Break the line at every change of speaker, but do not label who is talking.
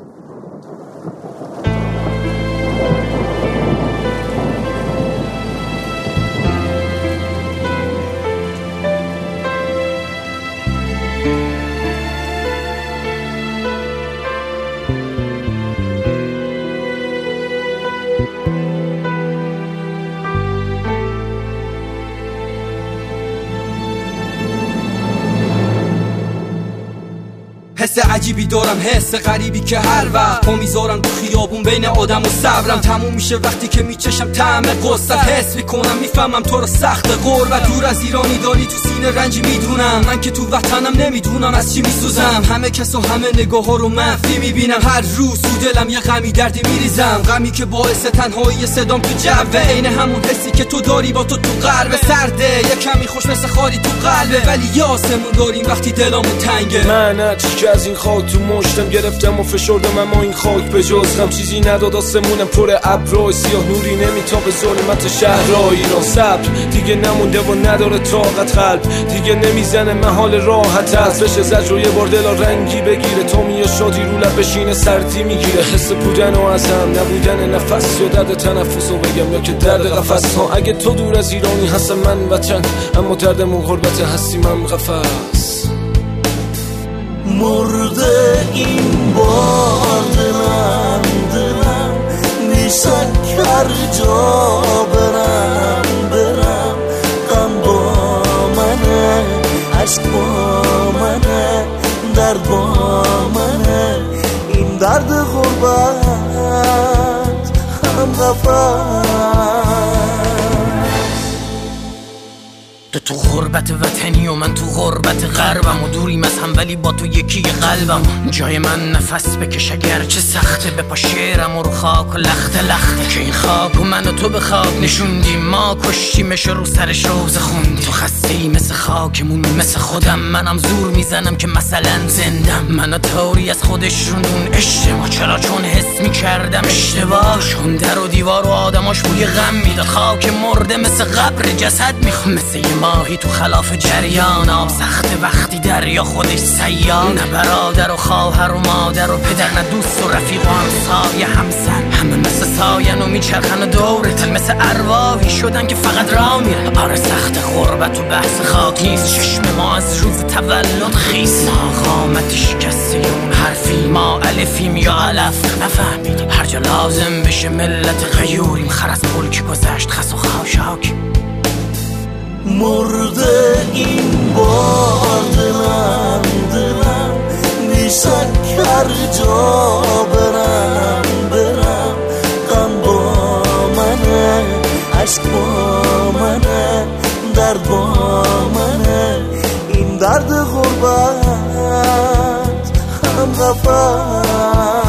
حس عجیبی دارم، حس غریبی که هر وقت پا میذارم تو خیابون بین آدم و صبرم تموم میشه وقتی که میچشم طعم قصت. حس میکنم میفهمم تو رو سخت غربت، دور از ایرانی داری تو سینه رنجی میدونم، من که تو وطنم نمیدونم از چی میسوزم. همه کس و همه نگاه ها رو منفی میبینم، هر روز تو دلم یه غمی دردی میریزم، غمی که باعث تنهایی صدام تو جوه، عین همون حسی که تو داری با تو قلب سرده، یه کمی خوش مثل خالی تو قلبه، ولی یه آسمون داریم وقتی دلامون تنگه.
من که از این خاک تو مشتم گرفتم و فشردم، اما این خاک به جز غم چیزی نداد. آسمونم پر ابرای سیاه، نوری نمیتابه ظلمت شهرهای ایران. صبر دیگه نمونده و نداره طاقت، قلب دیگه نمیزنه محال راحت است. بشه زجر و یه بار دلا رنگی بگیره، تو یا شادی رو لب بشینه سردی میگیره. حس بودن و ازم نبودن نفس، یا درد تنفس رو بگم یا که درد قفس ها. اگه تو دور از ایرانی هستم من وطن، اما دردمون غربت هستی من قفس.
مرده این بار دلم نیست که هر جا برم غم با منه، عشق با منه، درد با منه، این درد غربت هم قفس.
تو غربت وطنی و من تو غربت غربم، و دوریم از هم ولی با تو یکی قلبم. جای من نفس بکش اگر چه سخته، بپا شعرم و رو خاک و لخته که این خاک و من و تو به خاک نشوندیم، ما کشتیمش رو سرش روز خوندیم. تو خسته‌ای مثل خاکمون مثل خودم، منم زور میزنم که مثلا زندم. منو طوری از خودش روندون اشتباه، چرا چون حس میکردم اشتباه. چون در و دیوار و آدماش بوی غم میداد، خاک مرده مثل قبر جسد میخوام، مثل ماهی تو خلاف جریان آب سخته وقتی دریا خودش سیال. نه برادر و خواهر و مادر و پدر، نه دوست و رفیق و همسایه همسن، همه مثل ساین و میچرخن و دورتن، مثل ارواحی شدن که فقط راه میرن. آره سخت غربت و بحث خاک نیست، چشم ما از روز تولد خیس. ما قامتی شکسته اون حرفی، ما الفیم یا علف نفهمیدیم، هر جا لازم بشه ملت غیوریم، خر از ملک گذشت خس و خاشاک.
مرده این بار دلم نیست که هر جا برم غم با منه، عشق با منه، درد با منه، این درد غربت هم قفس.